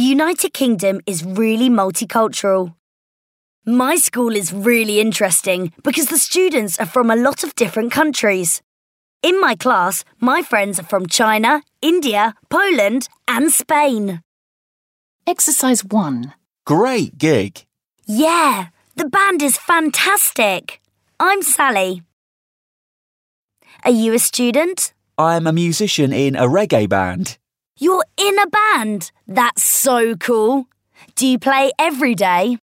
United Kingdom is really multicultural. My school is really interesting because the students are from a lot of different countries. In my class, my friends are from China, India, Poland and Spain. Exercise 1. Great gig. Yeah, the band is fantastic. I'm Sally. Are you a student? I'm a musician in a reggae band. You're in a band? That's so cool. Do you play every day?